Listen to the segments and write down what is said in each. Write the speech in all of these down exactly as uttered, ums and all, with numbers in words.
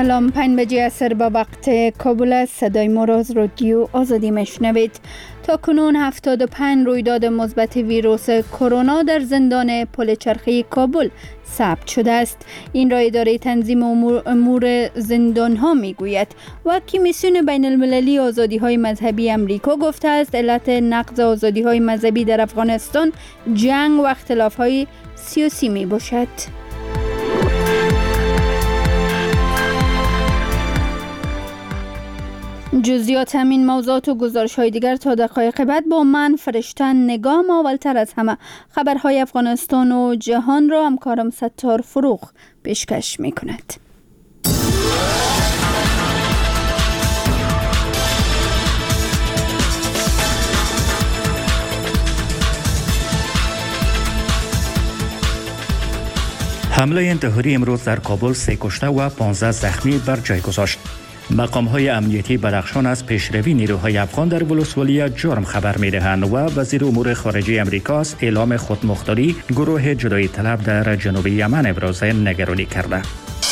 سلام، پنج بجه عصر با وقت کابل است. صدای ما را از رادیو آزادی میشنوید. تا کنون هفتاد و پنج رویداد مثبت ویروس کرونا در زندان پل چرخی کابل ثبت شده است. این را اداره تنظیم امور, امور زندان ها می گوید و کمیسیون بین المللی آزادی های مذهبی امریکا گفته است علت نقض آزادی های مذهبی در افغانستان جنگ و اختلاف های سیاسی می باشد. جزئیات همین موضوعات و گزارش های دیگر تا دقایق بعد با من فرشته نگاه. اولتر از همه خبرهای افغانستان و جهان را همکارم ستار فروغ پیشکش می کند. حمله انتحاری امروز در کابل سه کشته و پانزده زخمی بر جای گذاشت. مقام‌های امنیتی بدخشان از پیشروی نیروهای افغان در ولسوالی جرم خبر می‌دهند و وزیر امور خارجه امریکا از اعلام خودمختاری گروه جدایی طلب در جنوب یمن ابراز نگرانی کرده.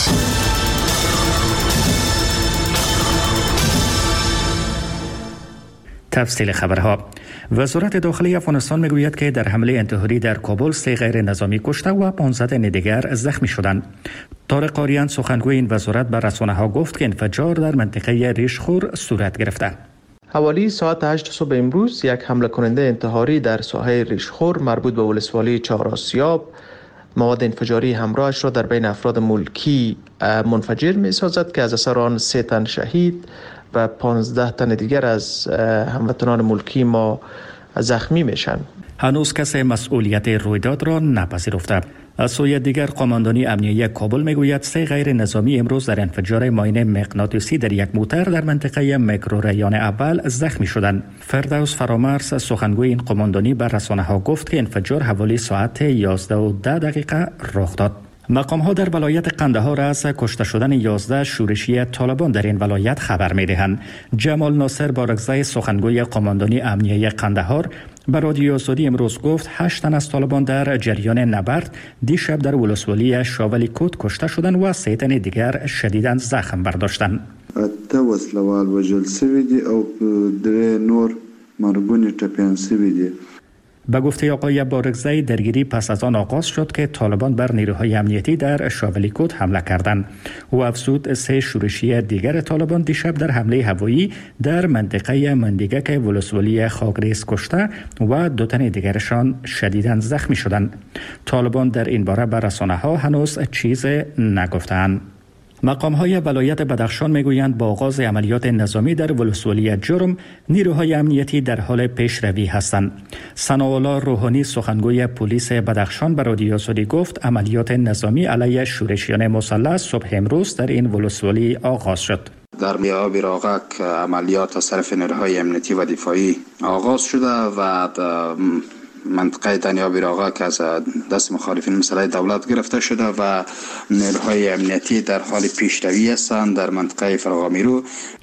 تفصیل خبرها. وزارت داخلی افغانستان میگوید که در حمله انتحاری در کابل سه غیر نظامی کشته و پانزده دیگر زخمی شدند. طارق قاریان سخنگوی این وزارت به رسانه‌ها گفت که انفجار در منطقه ریشخور صورت گرفته. حوالی ساعت هشت صبح امروز یک حمله کننده انتحاری در ساحه ریشخور مربوط به ولسوالی چهار آسیاب مواد انفجاری همراهش را در بین افراد ملکی منفجر می سازد که از اثر آن سه تن شهید و پانزده تن دیگر از هموطنان ملکی ما زخمی میشن. هنوز کسی مسئولیت رویداد را نپذیرفته. از سوی دیگر قماندانی امنیتی کابل میگوید سه غیر نظامی امروز در انفجار ماین مغناطیسی در یک موتر در منطقه میکروریان اول زخمی شدند. فردوس فرامرز سخنگوی این قماندانی به رسانه‌ها گفت که انفجار حوالی ساعت یازده و ده دقیقه رخ داد. مقام ها در ولایت قندهار از کشته شدن یازده شورشی طالبان در این ولایت خبر می دهند. جمال ناصر بارگزای سخنگوی قماندانی امنیتی قندهار به رادیو آزادی امروز گفت هشت تن از طالبان در جریان نبرد دیشب در ولسوالی شاولی کود کشته شدند و سه تن دیگر شدیداً زخم برداشتند. اته وسلوال وژل شوي دي او درې نور مرګونی ټپیان شوي دي. به گفته آقای بارگزای درگیری پس از آن آغاز شد که طالبان بر نیروهای امنیتی در شاولی کود حمله کردند. او افزود سه شورشی دیگر طالبان دیشب در حمله هوایی در منطقه مندیگک ولسوالی خاکریز کشته و دو تن دیگرشان شدیداً زخمی شدند. طالبان در این باره به رسانه‌ها هنوز چیز نگفتند. مقام‌های ولایت بدخشان میگویند با آغاز عملیات نظامی در ولسوالی جرم نیروهای امنیتی در حال پیشروی هستند. ثناءالله روحانی سخنگوی پلیس بدخشان به رادیو آزادی گفت عملیات نظامی علیه شورشیان مسلح صبح امروز در این ولسوالی آغاز شد. در میاب راغک عملیات از طرف نیروهای امنیتی و دفاعی آغاز شده و منطقه دنیاب راغا که از دست مخالفین مسلح دولت گرفته شده و نیروهای امنیتی در حال پیشروی هستند در منطقه فرغامیرو.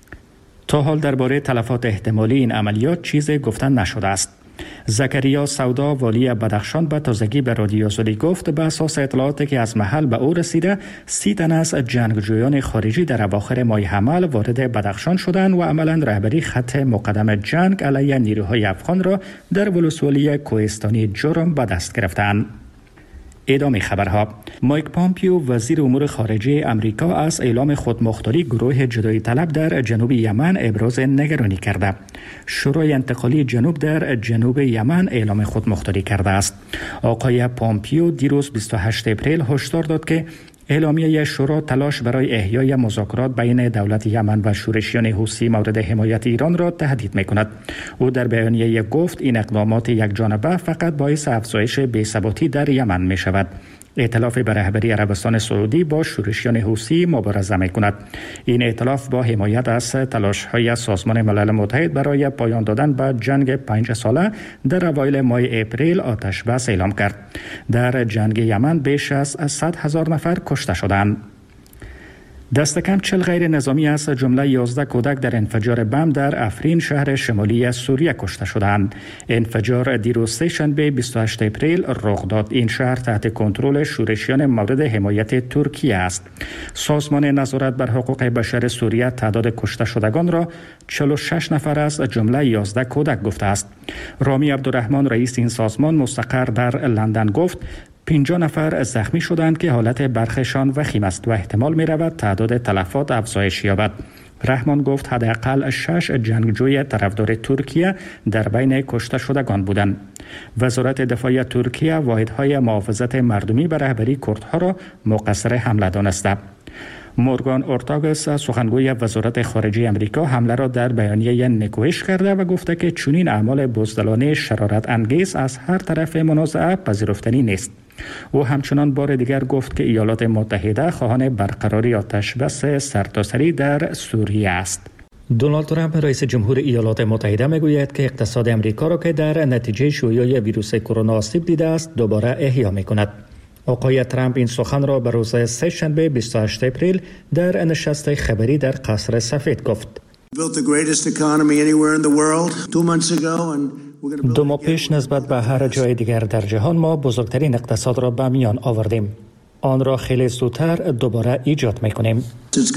تا حال درباره تلفات احتمالی این عملیات چیزی گفتن نشده است. زکریا سودا والی بدخشان به تازگی به رادیو آزادی گفت به اساس اطلاعاتی که از محل به او رسیده سی تن از جنگجویان خارجی در اواخر ماه حمل وارد بدخشان شدند و عملا رهبری خط مقدم جنگ علیه نیروهای افغان را در ولسوالی کوهستانی جرم به دست گرفتند. ادامه خبرها. مایک پامپیو وزیر امور خارجه امریکا از اعلام خودمختاری گروه جدایی طلب در جنوب یمن ابراز نگرانی کرده. شورای انتقالی جنوب در جنوب یمن اعلام خودمختاری کرده است. آقای پامپیو دیروز بیست و هشتم اپریل هشدار داد که اعلامیه شورا تلاش برای احیای مذاکرات بین دولت یمن و شورشیان حوثی مورد حمایت ایران را تهدید می‌کند. او در بیانیه گفت این اقدامات یکجانبه فقط باعث افزایش بی‌ثباتی در یمن می‌شود. ائتلاف به رهبری عربستان سعودی با شورشیان حوثی مبارزه می‌کند. این ائتلاف با حمایت از تلاش‌های سازمان ملل متحد برای پایان دادن به جنگ پنج ساله در اوایل ماه اپریل آتش بس اعلام کرد. در جنگ یمن بیش از صد هزار نفر کشته شدند. دست کم چهل غیر نظامی از جمله یازده کودک در انفجار بم در افرین شهر شمالی سوریه کشته شدند. انفجار دیروز سه‌شنبه بیست و هشتم اپریل رخ داد. این شهر تحت کنترل شورشیان مورد حمایت ترکیه است. سازمان نظارت بر حقوق بشر سوریه تعداد کشته شدگان را چهل و شش نفر از جمله یازده کودک گفته است. رامی عبدالرحمن رئیس این سازمان مستقر در لندن گفت پنجاه نفر زخمی شدند که حالت برخشان وخیم است و احتمال می رود تعداد تلفات افزایش یابد. رحمان گفت حداقل شش جنگجوی طرفدار ترکیه در بین کشته شدگان بودند. وزارت دفاع ترکیه واحدهای محافظت مردمی به رهبری کردها را مقصر حمله دانسته. مورگان اورتاگس سخنگوی وزارت خارجه امریکا حمله را در بیانیه نکوهش کرده و گفته که چنین اعمال بزدلانه شرارت انگیز از هر طرف منازعه پذیرفتنی نیست. او همچنان بار دیگر گفت که ایالات متحده خواهان برقراری آتش بس سرتاسری در سوریه است. دونالد ترامپ رئیس جمهور ایالات متحده میگوید که اقتصاد امریکا را که در نتیجه شیوع ویروس کرونا آسیب دیده است دوباره احیا میکند. آقای ترامپ این سخن را به روز سه‌شنبه بیست و هشتم اپریل در نشست خبری در قصر سفید گفت. دو ماه پیش نسبت به هر جای دیگر در جهان ما بزرگترین اقتصاد را به میان آوردیم. آن را خیلی زودتر دوباره ایجاد میکنیم.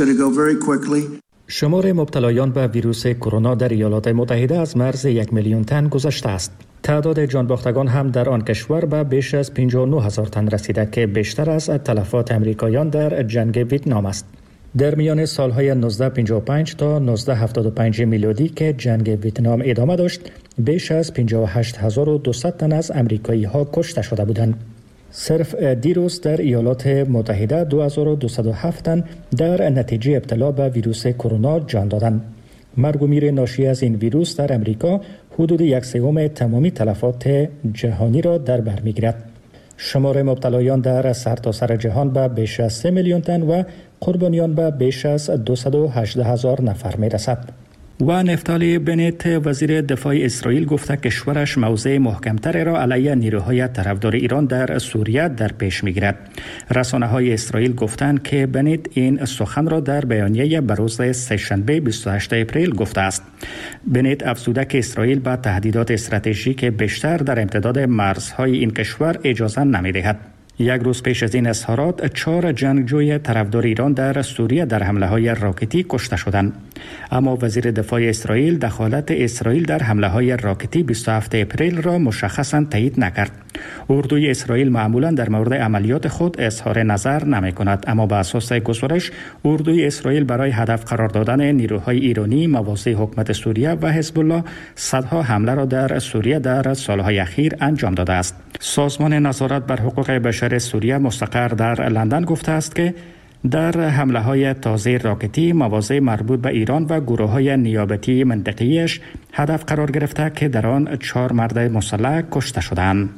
شمار مبتلایان به ویروس کرونا در ایالات متحده از مرز یک میلیون تن گذشته است. تعداد جانباختگان هم در آن کشور به بیش از پنجاه و نه هزار تن رسیده که بیشتر از تلفات امریکاییان در جنگ ویتنام است. در میان سالهای نوزده پنجاه و پنج تا نوزده هفتاد و پنج میلادی که جنگ ویتنام ادامه داشت، بیش از پنجاه و هشت هزار و دویست تن از امریکایی ها کشته شده بودند. صرف دیروز در ایالات متحده دو هزار و دویست و هفت تن در نتیجه ابتلا به ویروس کرونا جان دادند. مرگ و میر ناشی از این ویروس در امریکا حدود یک سوم تمامی تلفات جهانی را در بر میگیرد. شمار مبتلایان در سرتاسر جهان به بیش از سه میلیون تن و قربانیان به بیش از دویست و هجده هزار نفر می رسد. و نفتالی بنت وزیر دفاع اسرائیل گفته کشورش موضع محکمتر را علیه نیروهای طرفدار ایران در سوریه در پیش میگیرد. رسانه های اسرائیل گفتند که بنت این سخن را در بیانیه به روز سه‌شنبه بیست و هشتم اپریل گفته است. بنت افزوده که اسرائیل به تهدیدات استراتژیک بیشتر در امتداد مرزهای این کشور اجازه نمی‌دهد. یک روز پیش از این اظهارات چهار جنگجوی طرفدار ایران در سوریه در حمله های راکتی کشته شدند. اما وزیر دفاع اسرائیل دخالت اسرائیل در حمله های راکتی بیست و هفتم اپریل را مشخصاً تایید نکرد. اردوی اسرائیل معمولاً در مورد عملیات خود اظهار نظر نمی کند، اما به اساس گزارش اردوی اسرائیل برای هدف قرار دادن نیروهای ایرانی موازی حکومت سوریه و حزب الله صدها حمله را در سوریه در سالهای اخیر انجام داده است. سازمان نظارت بر حقوق بشر سوریه مستقر در لندن گفته است که در حمله های تازه راکتی مواضع مربوط به ایران و گروه های نیابتی منطقیش هدف قرار گرفته که در آن چهار مرد مسلح کشته شدند.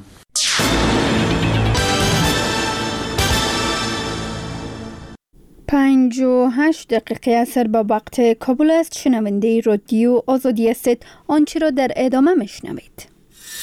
پنج و هشت دقیقه اثر با وقت کابل است. شنونده رادیو آزادی هستید. آنچه را در ادامه میشنوید.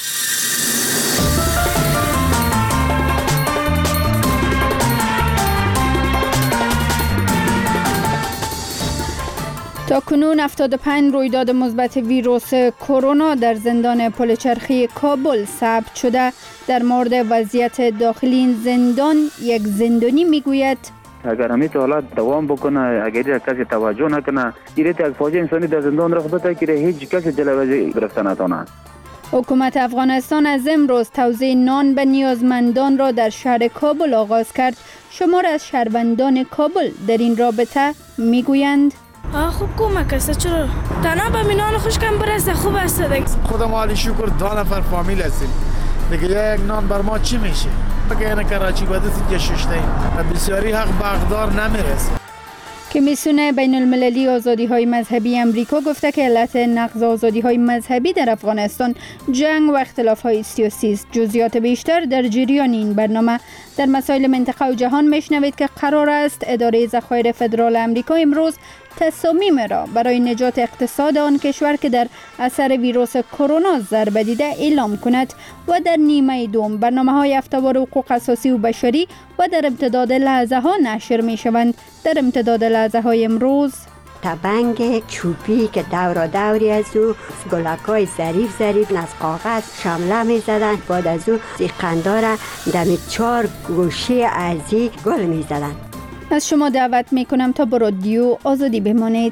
تا کنون هفتاد و پنج رویداد مثبت ویروس کرونا در زندان پل چرخی کابل ثبت شده. در مورد وضعیت داخلی این زندان یک زندانی میگوید اگر همین حالت دوام بکنه، اگر کسی توجه نکنه، این یک فاجعه انسانی در زندان رخ بده که هیچ کسی جلوی گرفتن نتونه. حکومت افغانستان از امروز توزیع نان به نیازمندان را در شهر کابل آغاز کرد. شمار از شهروندان کابل در این رابطه میگویند آه خوب کمک است، چرا تنها به نان خوش کم برسه خوب است دیگه. خودم حالی شکر دو نفر فامیل هستیم دیگه، یک نان بر ما چی میشه؟ اگه این کراچی بده اینجا شش تا بسیاری حق بغدار نمیرسه. کمیسیون بین المللی آزادی های مذهبی امریکا گفته که علت نقض آزادی های مذهبی در افغانستان جنگ و اختلاف های سیاسی است. جزئیات بیشتر در جریان این برنامه در مسائل منطقه و جهان میشنوید که قرار است اداره ذخایر فدرال امریکا امروز تصامیم را برای نجات اقتصاد آن کشور که در اثر ویروس کرونا ضربه دیده اعلام کند و در نیمه دوم برنامه‌های هفته‌وار حقوق اساسی و بشری و در امتداد لحظه ها نشر می شوند. در امتداد لحظه های امروز تبنگ چوبی که دورا دوری از او گلکای ظریف ظریف از کاغذ شمله می زدن، بعد از او سیقندار دمی چار گوشی ارزی گل می زدن. از شما دعوت می کنم تا با رادیو آزادی بمانید.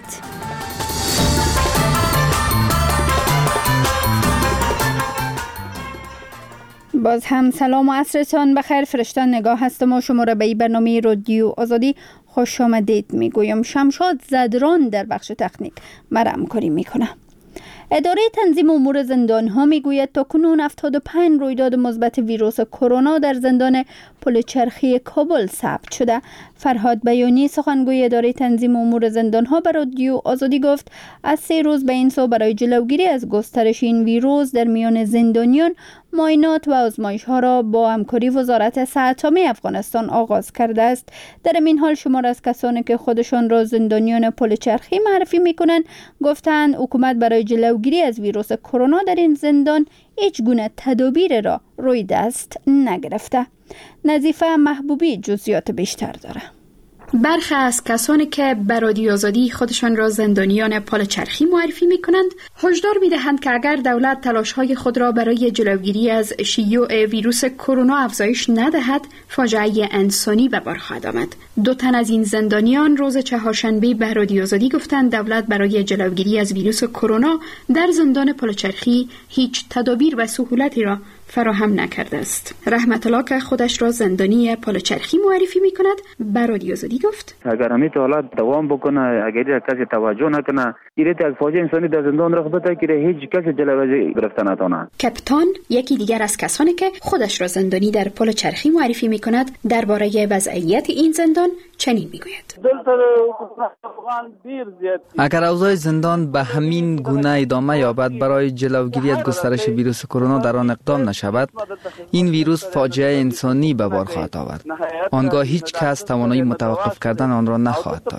باز هم سلام و عصرتان بخیر. فرشتان نگاه هستم و شما را به این برنامه رادیو آزادی خوش آمدید می گویم. شمشاد زدران در بخش تکنیک مرا همکاری می کنه. اداره تنظیم امور زندان ها می گوید تا کنون هفتاد و پنج رویداد مثبت ویروس کرونا در زندان پل چرخی کابل ثبت شده. فرهاد بیانی سخنگوی اداره تنظیم امور زندان ها به رادیو آزادی گفت از سه روز به این سو برای جلوگیری از گسترش این ویروس در میان زندانیان معاینات و آزمایش ها را با همکاری وزارت صحت عامه افغانستان آغاز کرده است. در این حال شمار از کسانی که خودشان را زندانیان پل چرخی معرفی میکنند گفتند حکومت برای جلوگیری از ویروس کرونا در این زندان هیچ گونه تدابیر را روی دست نگرفته. نظیفه محبوبی جزئیات بیشتر داره. برخی از کسانی که به رادیو آزادی خودشان را زندانیان پل چرخی معرفی می کنند هشدار می دهند که اگر دولت تلاش‌های خود را برای جلوگیری از شیوع ویروس کرونا افزایش ندهد فاجعه انسانی به بار خواهد آمد. دو تن از این زندانیان روز چهارشنبه به رادیو آزادی گفتند دولت برای جلوگیری از ویروس کرونا در زندان پل چرخی هیچ تدابیر و سهولتی را فراهم نکرده است. رحمت الله که خودش را زندانی پل چرخی معرفی می کند به رادیو آزادی گفت اگر همین حالات دوام بکنه، اگر کسی توجه نکنه، ایرت از فاجعه انسانی در زندان رخ بده که هیچ کسی جلوه گرفته نتونه. کپتان یکی دیگر از کسانی که خودش را زندانی در پل چرخی معرفی می کند درباره وضعیت این زندان چنین میگوید اگر اوضاع زندان به همین گونه ادامه یابد برای جلوگیری از گسترش ویروس کرونا در آن اقدام نشود این ویروس فاجعه انسانی به بار خواهد آورد. آنگاه هیچ کس توانایی متوقف کردن آن را نخواهد داشت.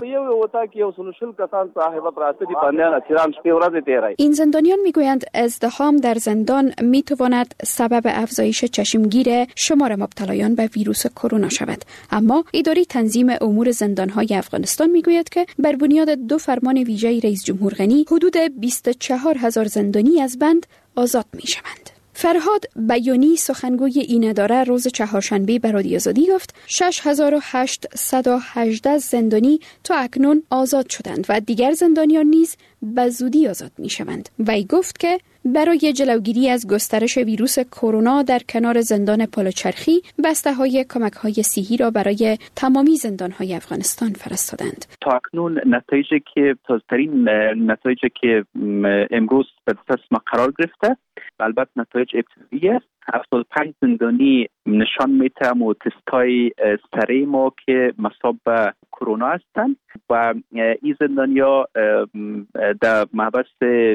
این زندانیان میگویند ازدحام در زندان میتواند سبب افزایش چشمگیر شمار مبتلایان به ویروس کرونا شود، اما اداره تنظیم امور زندان‌های افغانستان میگوید که بر بنیاد دو فرمان ویژه رئیس جمهور غنی حدود بیست و چهار هزار زندانی از بند آزاد میشوند. فرهاد بیانی سخنگوی این اداره روز چهارشنبه به رادیو آزادی گفت شش هزار و هشتصد و هجده زندانی تا اکنون آزاد شدند و دیگر زندانیان نیز به زودی آزاد می شوند. وی گفت که برای جلوگیری از گسترش ویروس کرونا در کنار زندان پل چرخی بسته های کمک های صحی را برای تمامی زندان های افغانستان فرستادند. تا اکنون نتایجی که تازه‌ترین نتایجی که امروز به دست ما قرار گرفته البته نتایج ابتدایی است. هفتاد و پنج زندانی نشان میده و تستای سری ما که مصاب به کرونا هستند و این زندانیا در محبس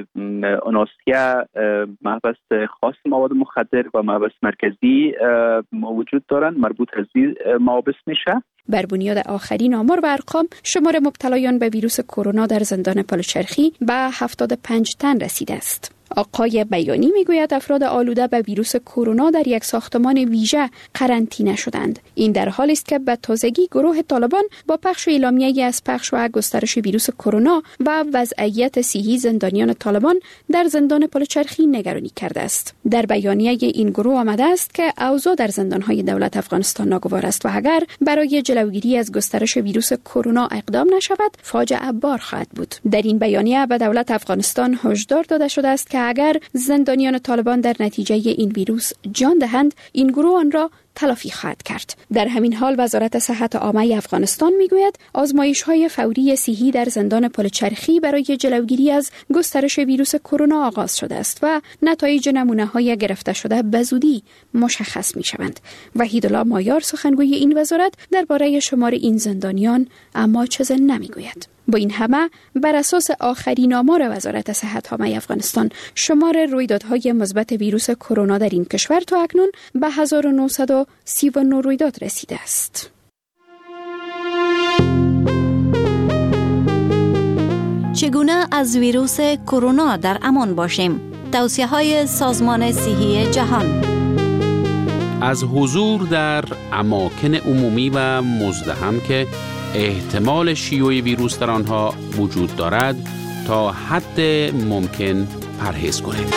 آناسیا، محبس خاص مواد مخدر و محبس مرکزی وجود دارند مربوط از این محابس میشه. بر بنیاد آخرین آمار و ارقام شمار مبتلایان به ویروس کرونا در زندان پل چرخی به هفتاد و پنج تن رسیده است. آقای بیانی میگوید افراد آلوده به ویروس کرونا در یک ساختمان ویژه قرنطینه شدند. این در حالی است که به تازگی گروه طالبان با پخش اعلامیه‌ای از پخش و گسترش ویروس کرونا و وضعیت صحی زندانیان طالبان در زندان پل چرخی نگرانی کرده است. در بیانیه این گروه آمده است که اوضاع در زندان‌های دولت افغانستان ناگوار است و اگر برای جلوگیری از گسترش ویروس کرونا اقدام نشود فاجعه بار خواهد بود. در این بیانیه به دولت افغانستان هشدار داده شده است که اگر زندانیان طالبان در نتیجه این ویروس جان دهند این گروه آن را تلافی خواهد کرد. در همین حال وزارت صحت عامه افغانستان میگوید آزمایش‌های فوری صحی در زندان پل چرخی برای جلوگیری از گسترش ویروس کرونا آغاز شده است و نتایج نمونه‌های گرفته شده به زودی مشخص می‌شوند. وحیدالله مایار سخنگوی این وزارت درباره شمار این زندانیان اما چیزی نمیگوید. با این همه بر اساس آخرین آمار وزارت صحت عامه افغانستان شمار رویدادهای مثبت ویروس کرونا در این کشور تا اکنون به هزار و نهصد و سی و نه رویداد رسیده است. چگونه از ویروس کرونا در امان باشیم؟ توصیه های سازمان صحی جهان. از حضور در اماکن عمومی و مزدحم که احتمال شیوع ویروس در آنها وجود دارد تا حد ممکن پرهیز کنید.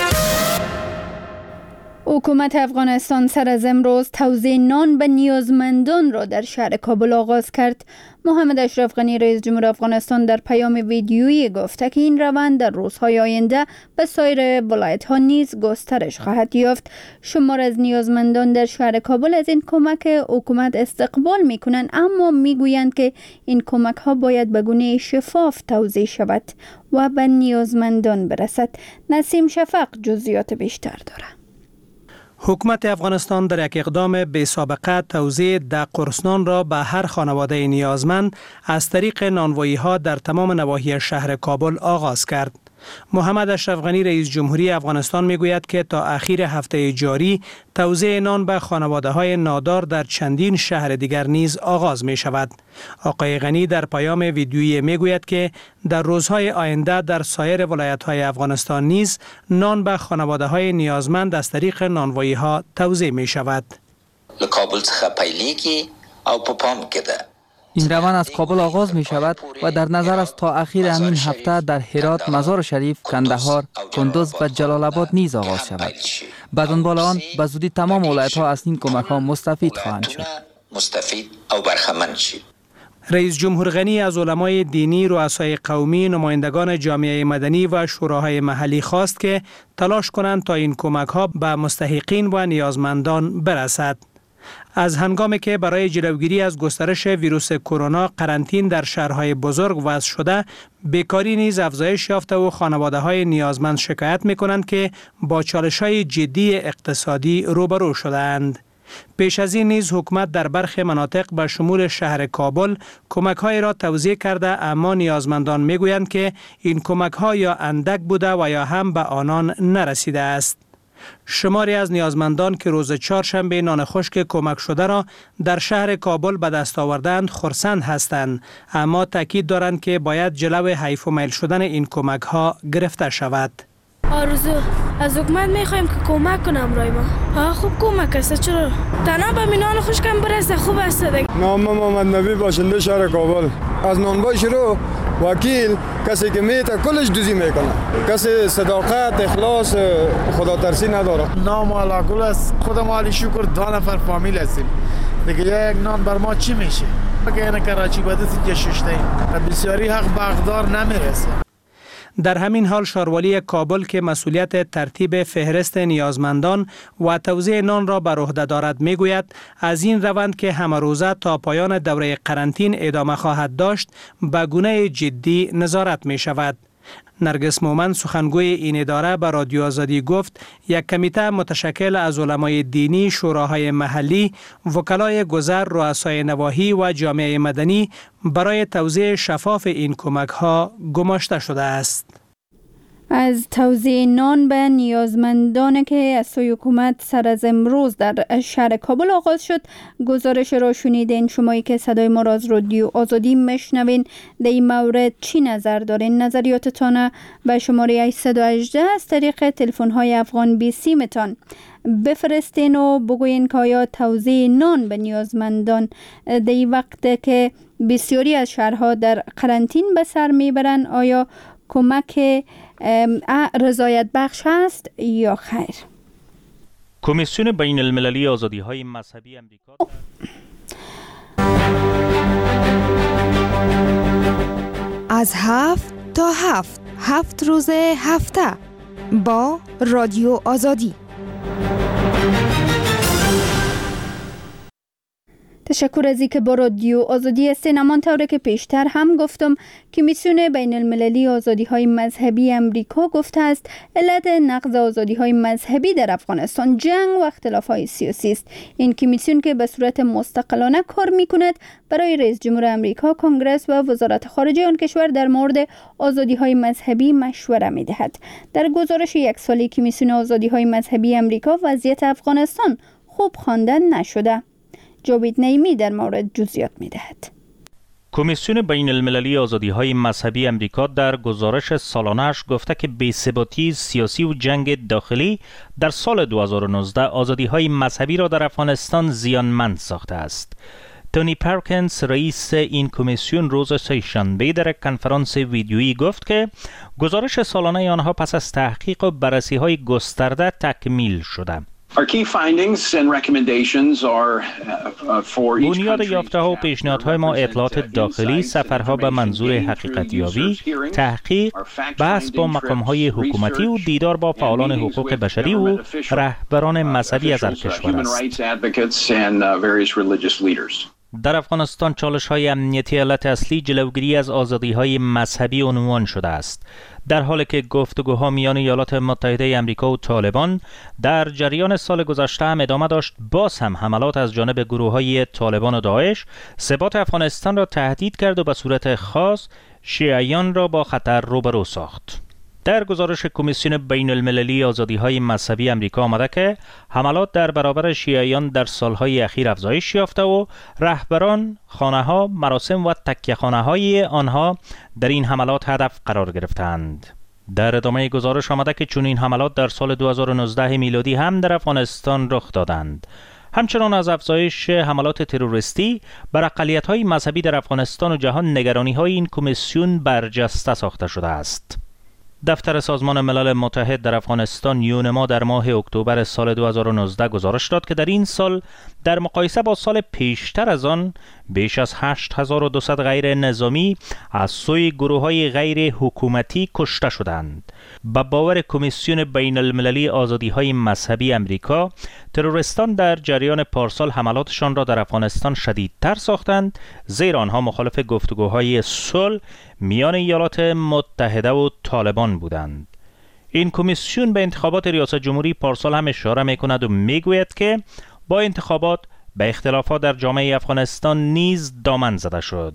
حکومت افغانستان سر از امروز توزیع نان به نیازمندان را در شهر کابل آغاز کرد. محمد اشرف غنی رئیس جمهور افغانستان در پیام ویدیویی گفت که این روند در روزهای آینده به سایر ولایت‌ها نیز گسترش خواهد یافت. شمار از نیازمندان در شهر کابل از این کمک حکومت استقبال می‌کنند، اما می‌گویند که این کمک‌ها باید به گونه شفاف توزیع شود و به نیازمندان برسد. نسیم شفق جزئیات بیشتر دارد. حکومت افغانستان در یک اقدام بی سابقه توزیع ده قرص نان را به هر خانواده نیازمند از طریق نانوایی ها در تمام نواحی شهر کابل آغاز کرد. محمد اشرف غنی رئیس جمهوری افغانستان میگوید که تا اخیر هفته جاری توزیع نان به خانواده های نادار در چندین شهر دیگر نیز آغاز می شود. آقای غنی در پیام ویدیویی میگوید که در روزهای آینده در سایر ولایت های افغانستان نیز نان به خانواده های نیازمند از طریق نانوایی ها توزیع می شود. لکابل څخه پیلیږي او په پام کې ده. این روند از کابل آغاز می شود و در نظر است تا اخیر همین هفته در هرات، مزار شریف، کندهار، کندوز و جلال آباد نیز آغاز شود. به دنبال آن به زودی تمام ولایت ها از این کمک ها مستفید خواهند شد. مستفید او برخمند شد. رئیس جمهور غنی از علمای دینی، رؤسای قومی، نمایندگان جامعه مدنی و شوراهای محلی خواست که تلاش کنند تا این کمک ها به مستحقین و نیازمندان برسد. از هنگامی که برای جلوگیری از گسترش ویروس کرونا قرنطین در شهرهای بزرگ وضع شده، بیکاری نیز افزایش یافته و خانواده‌های نیازمند شکایت می‌کنند که با چالش‌های جدی اقتصادی روبرو شده‌اند. پیش از این نیز حکومت در برخی مناطق به شمول شهر کابل کمک‌های را توزیع کرده، اما نیازمندان می‌گویند که این کمک‌ها یا اندک بوده و یا هم به آنان نرسیده است. شماری از نیازمندان که روز چهارشنبه نان خشک کمک شده را در شهر کابل به دست آوردند خرسند هستند، اما تاکید دارند که باید جلو حیف و میل شدن این کمک ها گرفته شود. آرزو از حکومت میخوایم که کمک کنم رای ما. ها خوب کمک است، چرا تنها به نان خشکم برسه خوب است دیگه. نام محمد نبی باشنده شهر کابل. از نانوایی شروع وکیل کسی که میته کلش دوزی میکنه، کسی صداقت اخلاص خدا ترسی نداره. نام علا کل است. خودم عالی شکر دو نفر فامیل هستیم دیگه. یک نان بر ما چی میشه؟ اگه این کراچی بده سینجا ششتیم بسیاری حق بغدار نمیرسه. در همین حال شاروالی کابل که مسئولیت ترتیب فهرست نیازمندان و توزیع نان را بر عهده دارد میگوید از این روند که همه روزه تا پایان دوره قرنطین ادامه خواهد داشت به گونه جدی نظارت می شود. نرگس مومن سخنگوی این اداره به رادیو آزادی گفت یک کمیته متشکل از علمای دینی، شوراهای محلی، وکلای گذر، رؤسای نواحی و جامعه مدنی برای توزیع شفاف این کمک ها گماشته شده است. از توزیع نان به نیازمندان که از سوی حکومت سر از امروز در شهر کابل آغاز شد گزارش را شنیدین. شمایی که صدای ما را از رادیو آزادی میشنوین در این مورد چی نظر دارین؟ نظریاتتان به شماره هشت یک هشت از طریق تلفن های افغان بی سی متان بفرستین و بگوین که آیا توزیع نان به نیازمندان در این وقت که بسیاری از شهرها در قرنطین به سر میبرند آیا کمک رضایت بخش است یا خیر؟ کمیسیون بین المللی آزادی های مذهبی امریکا از هفت تا هفت هفت روز هفته با رادیو آزادی. تشکر از اینکه با رادیو آزادی هستین. همان طوری که پیشتر هم گفتم کمیسیون بین المللی آزادی های مذهبی امریکا گفته است علت نقض آزادی های مذهبی در افغانستان جنگ و اختلاف های سیاسی است. این کمیسیون که به صورت مستقلانه کار می کند برای رئیس جمهور امریکا، کنگره و وزارت خارجه آن کشور در مورد آزادی های مذهبی مشوره می دهد. در گزارش یک ساله کمیسیون آزادی های مذهبی امریکا وضعیت افغانستان خوب خوانده نشده. جاوید نعیمی در مورد جزئیات می دهد. کمیسیون بین المللی آزادی های مذهبی امریکا در گزارش سالانه‌اش گفته که بی‌ثباتی سیاسی و جنگ داخلی در سال دو هزار و نوزده آزادی های مذهبی را در افغانستان زیانمند ساخته است. تونی پرکنز رئیس این کمیسیون روز سه‌شنبه در کنفرانس ویدیویی گفت که گزارش سالانه آنها پس از تحقیق و بررسی های گسترده تکمیل شده. بنیاد یافته ها و پیشنهادهای ما اطلاعات داخلی، سفرها به منظور حقیقت یابی، تحقیق، بحث با مقام های حکومتی و دیدار با فعالان حقوق بشری و رهبران مذهبی از هر کشور است. در افغانستان چالش های امنیتی علت اصلی جلوگیری از آزادی های مذهبی عنوان شده است. در حالی که گفتگوها میان ایالات متحده آمریکا و طالبان در جریان سال گذشته هم ادامه داشت، باز هم حملات از جانب گروه های طالبان و داعش ثبات افغانستان را تهدید کرد و به صورت خاص شیعیان را با خطر روبرو ساخت. در گزارش کمیسیون بین المللی آزادی های مذهبی امریکا آمده که حملات در برابر شیعیان در سالهای اخیر افزایش یافته و رهبران، خانه ها، مراسم و تکیه خانه های آنها در این حملات هدف قرار گرفتند. در ادامه گزارش آمده که چون این حملات در سال دو هزار و نوزده میلادی هم در افغانستان رخ دادند. همچنان از افزایش حملات تروریستی بر اقلیت‌های مذهبی در افغانستان و جهان نگرانی‌های این کمیسیون برجسته ساخته شده است. دفتر سازمان ملل متحد در افغانستان یونما در ماه اکتبر سال دو هزار و نوزده گزارش داد که در این سال در مقایسه با سال پیشتر از آن بیش از هشت هزار و دویست غیر نظامی از سوی گروه‌های غیر حکومتی کشته شدند. با باور کمیسیون بین المللی آزادی های مذهبی امریکا، تروریستان در جریان پارسال حملاتشان را در افغانستان شدیدتر ساختند، زیرا آنها مخالف گفتگوهای صلح میان ایالات متحده و طالبان بودند. این کمیسیون به انتخابات ریاست جمهوری پارسال هم اشاره می‌کند و می‌گوید که با انتخابات به اختلافات در جامعه افغانستان نیز دامن زده شد.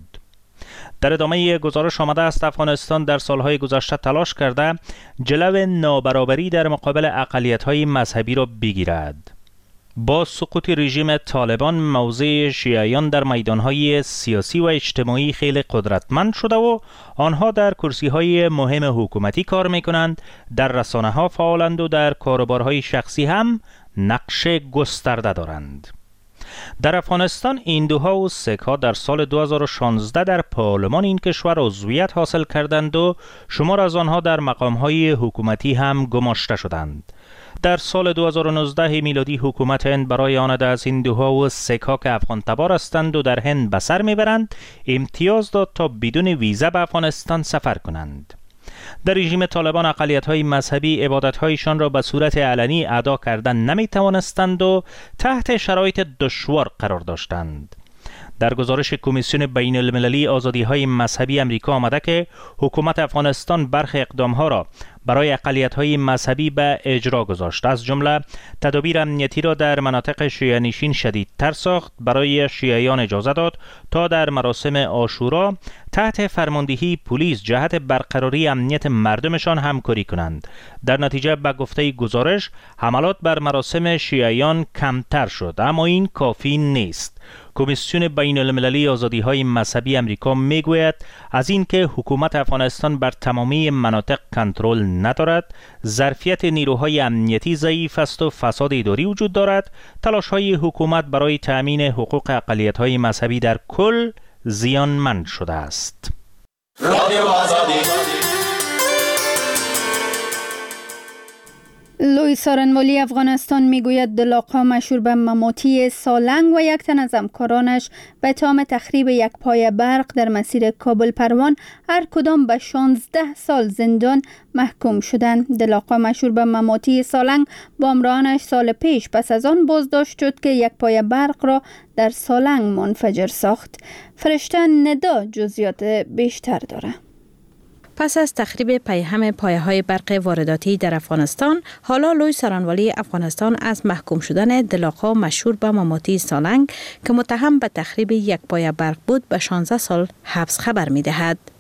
در ادامه گزارش آمده است افغانستان در سالهای گذشته تلاش کرده جلو نابرابری در مقابل اقلیت‌های مذهبی را بگیرد. با سقوط رژیم طالبان موضع شیعیان در میدانهای سیاسی و اجتماعی خیلی قدرتمند شده و آنها در کرسی‌های مهم حکومتی کار می‌کنند، در رسانه‌ها فعالند و در کاروبارهای شخصی هم نقش گسترده دارند. در افغانستان هندوها و سیک‌ها در سال دو هزار و شانزده در پارلمان این کشور عضویت حاصل کردند و شمار از آنها در مقام‌های حکومتی هم گماشته شدند. در سال دو هزار و نوزده میلادی حکومت هند برای آن از هندوها و سیک‌ها که افغان تبار هستند و در هند به سر میبرند امتیاز داد تا بدون ویزا به افغانستان سفر کنند. در رژیم طالبان اقلیت‌های مذهبی عبادت‌هایشان را به صورت علنی ادا کردن نمی‌توانستند و تحت شرایط دشوار قرار داشتند. در گزارش کمیسیون بین المللی آزادی های مذهبی امریکا آمده که حکومت افغانستان برخی اقدامها را برای اقلیت‌های مذهبی به اجرا گذاشت. از جمله تدابیر امنیتی را در مناطق شیعه نشین شدیدتر ساخت، برای شیعیان اجازه داد تا در مراسم عاشورا تحت فرماندهی پلیس جهت برقراری امنیت مردمشان همکاری کنند. در نتیجه به گفته گزارش حملات بر مراسم شیعیان کمتر شد، اما این کافی نیست. کمیسیون بین المللی آزادی های مذهبی امریکا میگوید از اینکه حکومت افغانستان بر تمامی مناطق کنترل ندارد، ظرفیت نیروهای امنیتی ضعیف است و فساد اداری وجود دارد، تلاش های حکومت برای تأمین حقوق اقلیت های مذهبی در کل زیانمند شده است. رادیو آزادی. لوی سارنوالی افغانستان میگوید دلاقا مشهور به مماتی سالنگ و یک تن از همکارانش به اتهام تخریب یک پایه برق در مسیر کابل پروان هر کدام به شانزده سال زندان محکوم شدند. دلاقا مشهور به مماتی سالنگ با همراهانش سال پیش پس از آن بازداشت شد که یک پایه برق را در سالنگ منفجر ساخت. فرشته ندا جزئیات بیشتر داره. پس از تخریب پیهم پایه‌های برق وارداتی در افغانستان، حالا لوی سارنوالی افغانستان از محکوم شدن دلاقا مشهور به مماتی سالنگ که متهم به تخریب یک پایه برق بود به شانزده سال حبس خبر می‌دهد.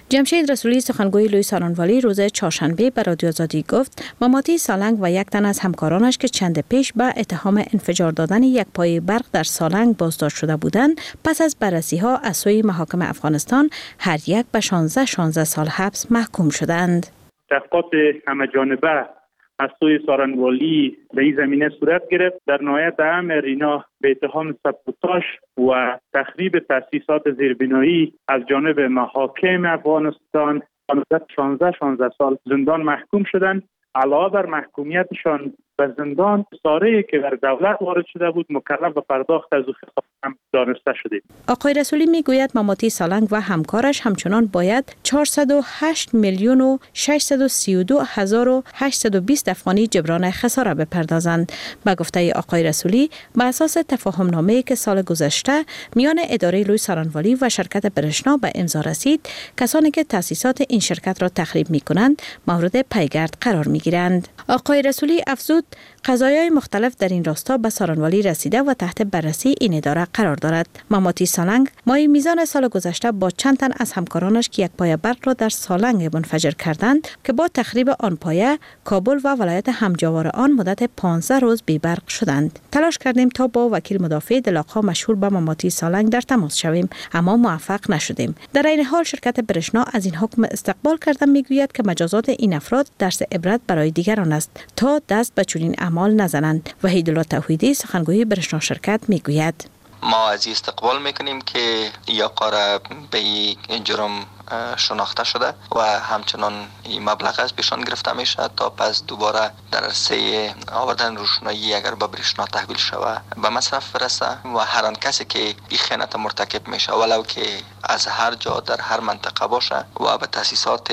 جمشید رسولی سخنگوی لوی سارانوالی روز چهارشنبه به رادیو آزادی گفت ماماتی سالنگ و یک تن از همکارانش که چند پیش به اتهام انفجار دادن یک پایه برق در سالنگ بازداشت شده بودند پس از بررسی ها از سوی محاکم افغانستان هر یک به شانزده شانزده سال حبس محکوم شدند. تحقیقات همه جانبه از سوی سارانوالی به این زمینه صورت گرفت. در نهایت امر اینا به اتهام سابوتاژ و تخریب تأسیسات زیربنایی از جانب محاکم افغانستان شانزده شانزده سال زندان محکوم شدند. علاوه بر محکومیتشان به زندان، ساره‌ای که در دولت وارد شده بود مکلف به پرداخت از خسارت هم دانسته شدیم. آقای رسولی میگوید ماماتی سالنگ و همکارش همچنان باید چهارصد و هشت میلیون و ششصد و سی و دو هزار و هشتصد و بیست افغانی جبران خسارت بپردازند. به گفته آقای رسولی به اساس تفاهم نامه‌ای که سال گذشته میان اداره لوی سارانوالی و شرکت برشنا به امضا رسید، کسانی که تأسیسات این شرکت را تخریب می‌کنند مورد پیگرد قرار می‌گیرند. آقای رسولی افزود قضایای مختلف در این راستا به سارانوالی رسیده و تحت بررسی این اداره قرار دارد. ماماتی سالنگ ماه میزان سال گذشته با چند تن از همکارانش که یک پایه برق را در سالنگ منفجر کردند که با تخریب آن پایه کابل و ولایت همجوار آن مدت پانزده روز بی برق شدند. تلاش کردیم تا با وکیل مدافع دلاغ‌ها مشهور به ماماتی سالنگ در تماس شویم اما موفق نشدیم. در این حال شرکت برشنا از این حکم استقبال کرده میگوید که مجازات این افراد درس عبرت برای دیگران است تا دست به چنین اعمال نزنند. وحیدالله توحیدی سخنگوی برشنا شرکت میگوید ما از استقبال میکنیم که یا قاره به این جرم شناخته شده و همچنان این مبلغ از پیشان گرفته میشه تا پس دوباره در عرصه آوردن روشنایی اگر به برشنا تحویل شود به مصرف برسه و هر آن کسی که این خیانت مرتکب میشه ولو که از هر جا در هر منطقه باشه و به تاسیسات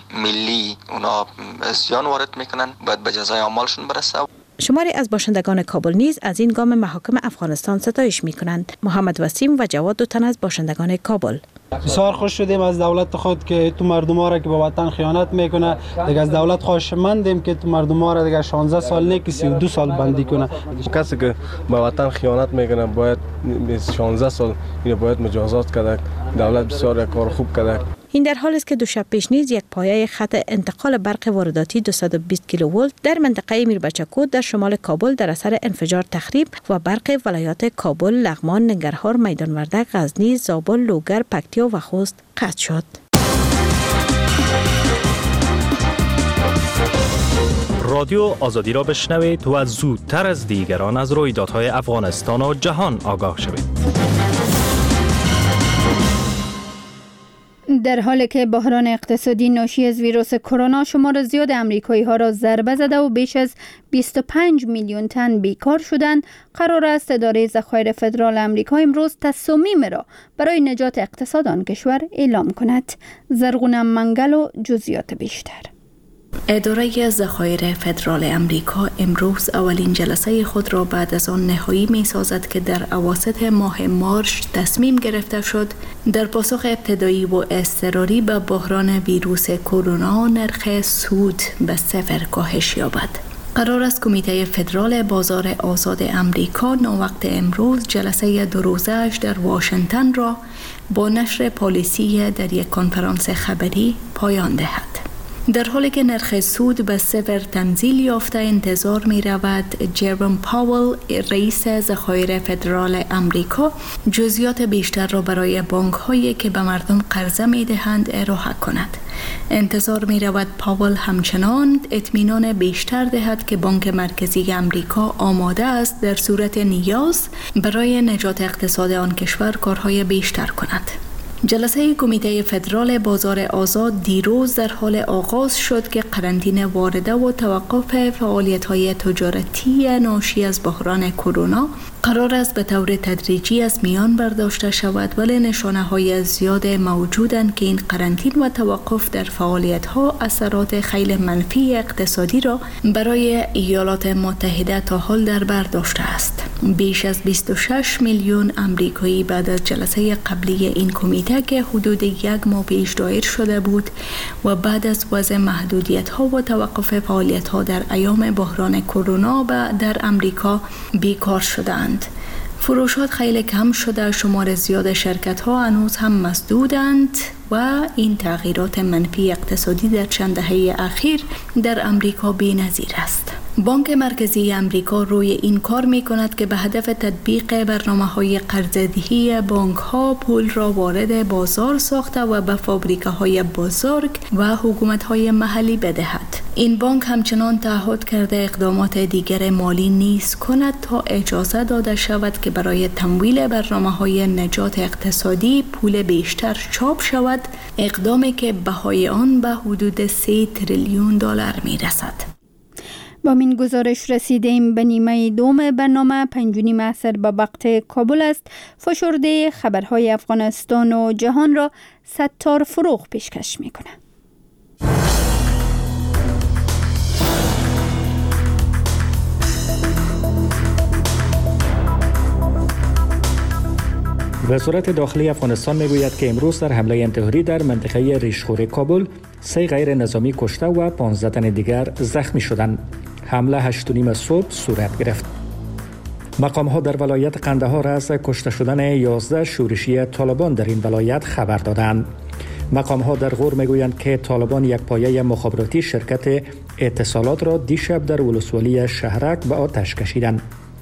ملی اونا زیان وارد میکنن باید به جزای اعمالشون برسه. شماری از باشندگان کابل نیز از این گام محاکم افغانستان ستایش می‌کنند. محمد وسیم و جواد دو تن از باشندگان کابل بسیار خوش شدیم از دولت خود که تو مردم ها را که به وطن خیانت میکنه دیگه از دولت خواهشمندیم که تو مردم ها را دیگه شانزده سال نه که سی و دو سال بندی کنه. کسی که به وطن خیانت میکنه باید شانزده سال اینو باید مجازات کرده. دولت بسیار کار خوب کرده. این در حالی است که دو شب پیش نیز یک پایه خط انتقال برق وارداتی دویست و بیست کیلوولت در منطقه میربچه در شمال کابل در اثر انفجار تخریب و برق ولایات کابل، لغمان، ننگرهار، میدان وردک، غزنی، زابل، لوگر، پکتیا و خوست قطع شد. رادیو آزادی را بشنوید و زودتر از دیگران از رویدادهای افغانستان و جهان آگاه شوید. در حالی که بحران اقتصادی ناشی از ویروس کرونا شمار زیاد امریکایی ها را ضربه زده و بیش از بیست و پنج میلیون تن بیکار شدند، قرار است اداره ذخایر فدرال آمریکا امروز تصمیم را برای نجات اقتصاد آن کشور اعلام کند. زرغون منگل و جزئیات بیشتر. اداره ذخایر فدرال امریکا امروز اولین جلسه خود را بعد از آن نهایی می سازد که در اواسط ماه مارس تصمیم گرفته شد در پاسخ ابتدایی و اضطراری به بحران ویروس کرونا نرخ سود به صفر کاهش یابد. قرار است کمیته فدرال بازار آزاد امریکا ناوقت امروز جلسه دو روزه‌اش در واشنگتن را با نشر پالیسی در یک کنفرانس خبری پایان دهد. در حالی که نرخ سود به صفر تنزیل یافته انتظار می رود جرم پاول رئیس ذخایر فدرال امریکا جزئیات بیشتر را برای بانک هایی که به مردم قرضه می دهند ارائه کند. انتظار می رود پاول همچنان اطمینان بیشتر دهد که بانک مرکزی امریکا آماده است در صورت نیاز برای نجات اقتصاد آن کشور کارهای بیشتر کند. جلسه کمیته فدرال بازار آزاد دیروز در حال آغاز شد که قرنطینه وارده و توقف فعالیت‌های تجارتی ناشی از بحران کرونا قرار است به طور تدریجی از میان برداشته شود، ولی نشانه‌های زیاد موجودند که این قرنطینه و توقف در فعالیت‌ها اثرات خیلی منفی اقتصادی را برای ایالات متحده تا حال در بر داشته است. بیش از بیست و شش میلیون آمریکایی بعد از جلسه قبلی این کمیته که حدود یک ماه پیش دایر شده بود و بعد از وضع محدودیت‌ها و توقف فعالیت‌ها در ایام بحران کرونا در امریکا بیکار شدند. فروشات خیلی کم شده، شمار زیاد شرکت ها هنوز هم مسدودند و این تغییرات منفی اقتصادی در چند دهه اخیر در امریکا بی‌نظیر است. بانک مرکزی امریکا روی این کار می کند که به هدف تطبیق برنامه‌های قرضه‌دهی بانک‌ها پول را وارد بازار ساخته و به فابریکه‌های بزرگ و حکومت‌های محلی بدهد. این بانک همچنان تعهد کرده اقدامات دیگر مالی نیز کند تا اجازه داده شود که برای تمویل برنامه‌های نجات اقتصادی پول بیشتر چاپ شود، اقدامی که بهای آن به حدود سه تریلیون دلار می رسد. با این گزارش رسیدیم به نیمه دوم برنامه. پنج و نیم عصر به وقت کابل است. فشرده خبرهای افغانستان و جهان را ستار فروغ پیشکش می کنه. وزارت داخلی افغانستان میگوید که امروز در حمله انتحاری در منطقه ریشخور کابل سه غیر نظامی کشته و پانزده تن دیگر زخمی شدند. حمله هشت و نیم صبح صورت گرفت. مقام ها در ولایت قندهار از کشته شدن یازده شورشی طالبان در این ولایت خبر دادند. مقام ها در غور میگویند که طالبان یک پایه مخابراتی شرکت اتصالات را دیشب در ولسوالی شهرک به آتش کشیدند.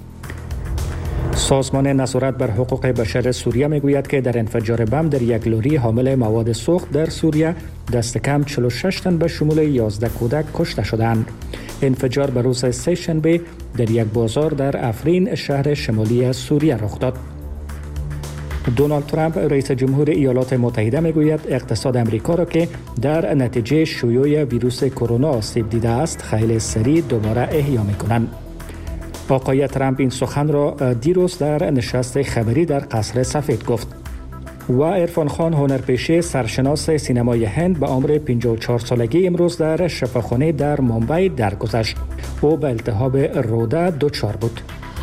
سازمان نظارت بر حقوق بشر سوریه میگوید که در انفجار بم در یک لوری حامل مواد سوخت در سوریه دست کم چهل و شش تن به شمول یازده کودک کشته شدند. انفجار به روز سه شنبه در یک بازار در افرین شهر شمالی سوریه رخ داد. دونالد ترامپ رئیس جمهور ایالات متحده میگوید اقتصاد امریکا را که در نتیجه شیوع ویروس کرونا آسیب دیده است خیلی سریع دوباره احیا میکنند. آقای ترامپ این سخن را دیروز در نشست خبری در قصر سفید گفت. و عرفان خان هنرپیشه سرشناس سینمای هند به عمر پنجاه و چهار سالگی امروز در شفاخانه در ممبئی درگذشت. او به التهاب روده دچار بود.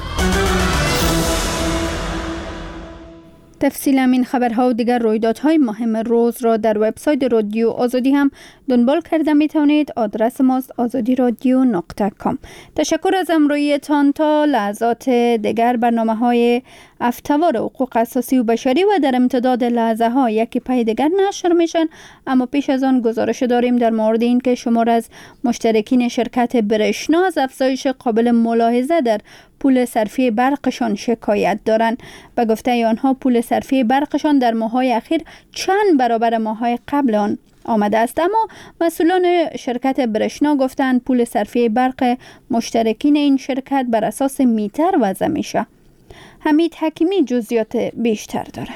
تفصیل این خبرها و دیگر رویدادهای مهم روز را در وبسایت رادیو آزادی هم دنبال کرده می توانید. آدرس ماست آزادی رادیو نقطه کام. تشکر از همراهیتان. تا لحظات دیگر برنامه های افتوار حقوق اساسی و بشری و در امتداد لحظه ها یکی پای دیگر نشر میشن. اما پیش از آن گزارش داریم در مورد این که شمار از مشترکین شرکت برشنا از افزایش قابل ملاحظه در پول صرفی برقشان شکایت دارند. به گفته آنها پول صرفی برقشان در ماه‌های اخیر چند برابر ماه‌های قبل آن آمده است. اما مسئولان شرکت برشنا گفتند پول صرفی برق مشترکین این شرکت بر اساس میتر وضع میشه. حمید حکیمی جزئیات بیشتر داره.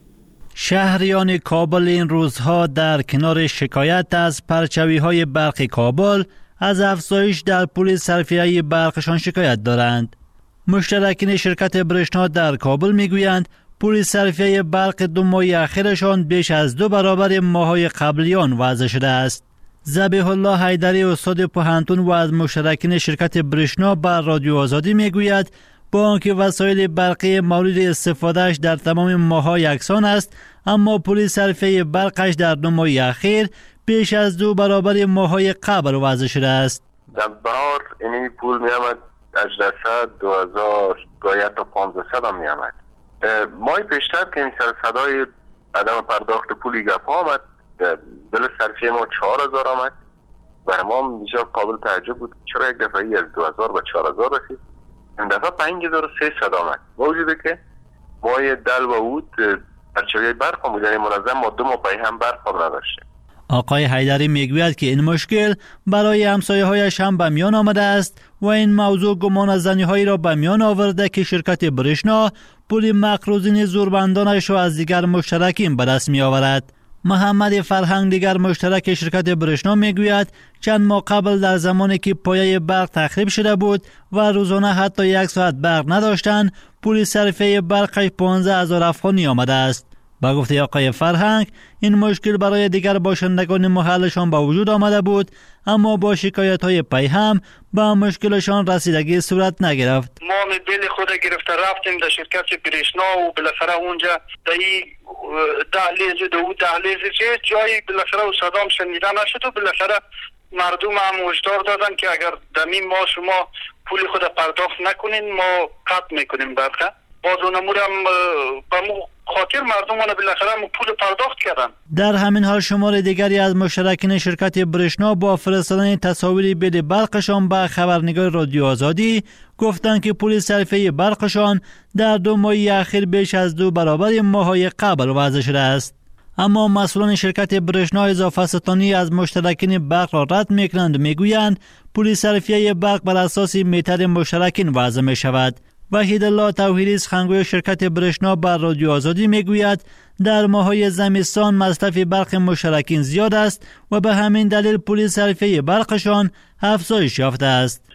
شهریان کابل این روزها در کنار شکایت از پرچوی‌های برق کابل از افزایش در پول صرفیه برقشان شکایت دارند. مشترکین شرکت برشنا در کابل میگویند پول صرفیه برق دو ماه اخیرشان بیش از دو برابر ماه‌های قبلیان وضع شده است. ذبیح الله حیدری استاد پوهنتون و از مشترکین شرکت برشنا بر رادیو آزادی میگوید با آنکه وسایل برقی مورد استفادهش در تمام ماه‌ها یکسان است، اما پول صرفیه برقش در دو ماه اخیر بیش از دو برابر ماه‌های قبل وضع شده است. در بهار این پول می آمد هجده صد، دو هزار، گاهی حتی پانزده هم می آمد. ماه پیشتر که این سر صدای عدم پرداخت پولی گپ آمد، بل صرفیه ما چهار هزار آمد. برای ما بسیار قابل تعجب بود چرا یک دفعه از دو هزار به چهار هزار رسید. این دفعه پنج هزار و سیصد آمد. موجوده که ماه دل و اود پرچوی برق هم بود، یعنی منظم ما دو ماه پای هم برق هم نداشته. آقای حیدری میگوید که این مشکل برای همسایه‌هایش هم به میان آمده است و این موضوع گمان زنی‌هایی را به میان آورده که شرکت برشنا پول مقروضین زوربندانش را از دیگر مشترکین به دست می‌آورد. محمد فرهنگ دیگر مشترک شرکت برشنا میگوید چند ماه قبل در زمانی که پایه برق تخریب شده بود و روزانه حتی یک ساعت برق نداشتند، پول صرفه برقش پانزده هزار افغانی آمده است. با گفته آقای فرهنگ این مشکل برای دیگر باشندگان محلشان به وجود آمده بود، اما با شکایت های پی هم به مشکلشان رسیدگی صورت نگرفت. ما می بیل خود گرفته رفتیم در شرکت برشنا و بالاخره اونجا در این دهلیز دو دهلیز جایی بالاخره صدام شنیده نشد و بالاخره مردم هم هشدار دادن که اگر در این ماه شما پول خود پرداخت نکنین ما قطع میکنیم برقه. باز اونمور هم به مو خاطر مردمان بالاخره مو پول پرداخت کردن. در همین حال شمار دیگری از مشترکین شرکت برشنا با فرستادن تصاویر بیل برقشان به خبرنگار رادیو آزادی گفتند که پول صرفه برقشان در دو ماه اخیر بیش از دو برابر ماه‌های قبل وضع شده است. اما مسئولان شرکت برشنا اضافه ستانی از مشترکین برق را رد میکنند و میگویند پول صرفیه برق بر اساس میتر مشترکین وضع می شود. وحید الله توحیدی سخنگوی شرکت برشنا بر رادیو آزادی میگوید در ماه‌های زمستان مصرف برق مشترکین زیاد است و به همین دلیل پول صرفه برقشان افزایش یافته است.